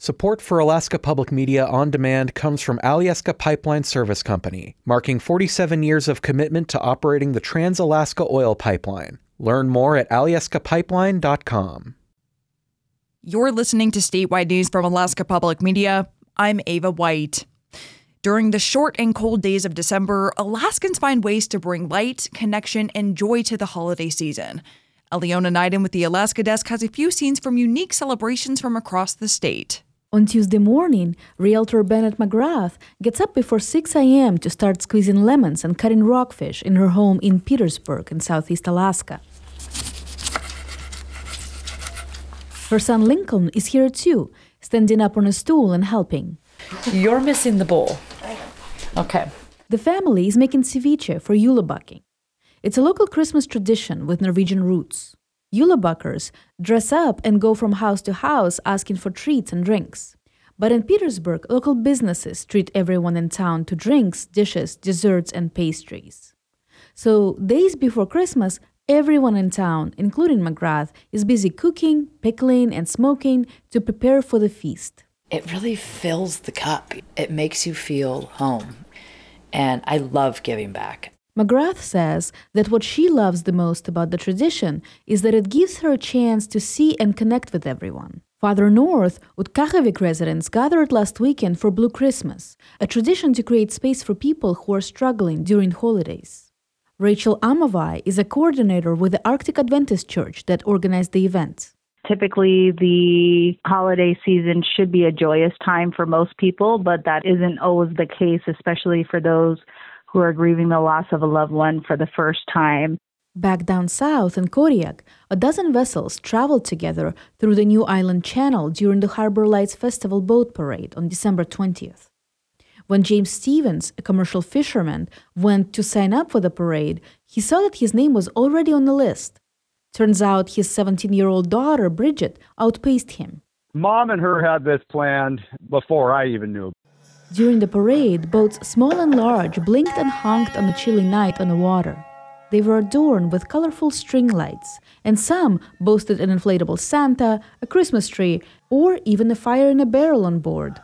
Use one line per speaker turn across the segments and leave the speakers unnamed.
Support for Alaska Public Media on Demand comes from Alyeska Pipeline Service Company, marking 47 years of commitment to operating the Trans-Alaska Oil Pipeline. Learn more at alyeskapipeline.com.
You're listening to Statewide News from Alaska Public Media. I'm Ava White. During the short and cold days of December, Alaskans find ways to bring light, connection, and joy to the holiday season. Aliona Naiden with the Alaska Desk has a few scenes from unique celebrations from across the state.
On Tuesday morning, realtor Bennett McGrath gets up before 6 a.m. to start squeezing lemons and cutting rockfish in her home in Petersburg in southeast Alaska. Her son Lincoln is here too, standing up on a stool and helping.
You're missing the bowl. Okay.
The family is making ceviche for Julebucking. It's a local Christmas tradition with Norwegian roots. Julebuckers dress up and go from house to house asking for treats and drinks. But in Petersburg, local businesses treat everyone in town to drinks, dishes, desserts, and pastries. So, days before Christmas, everyone in town, including McGrath, is busy cooking, pickling, and smoking to prepare for the feast.
It really fills the cup. It makes you feel home. And I love giving back.
McGrath says that what she loves the most about the tradition is that it gives her a chance to see and connect with everyone. Farther north, Utkachevik residents gathered last weekend for Blue Christmas, a tradition to create space for people who are struggling during holidays. Rachel Amavai is a coordinator with the Arctic Adventist Church that organized the event.
Typically, the holiday season should be a joyous time for most people, but that isn't always the case, especially for those who are grieving the loss of a loved one for the first time.
Back down south in Kodiak, a dozen vessels traveled together through the New Island Channel during the Harbor Lights Festival boat parade on December 20th. When James Stevens, a commercial fisherman, went to sign up for the parade, he saw that his name was already on the list. Turns out his 17-year-old daughter, Bridget, outpaced him.
Mom and her had this planned before I even knew.
During the parade, boats small and large blinked and honked on a chilly night on the water. They were adorned with colorful string lights, and some boasted an inflatable Santa, a Christmas tree, or even a fire in a barrel on board.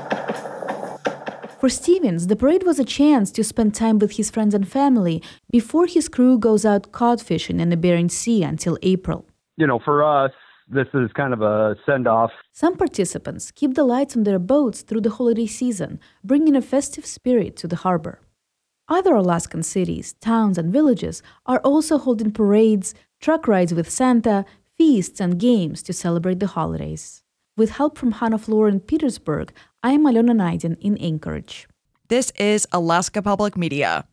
For Stevens, the parade was a chance to spend time with his friends and family before his crew goes out cod fishing in the Bering Sea until April.
For us, this is kind of a send-off.
Some participants keep the lights on their boats through the holiday season, bringing a festive spirit to the harbor. Other Alaskan cities, towns, and villages are also holding parades, truck rides with Santa, feasts, and games to celebrate the holidays. With help from Hannah Floor in Petersburg, I am Aliona Naiden in Anchorage.
This is Alaska Public Media.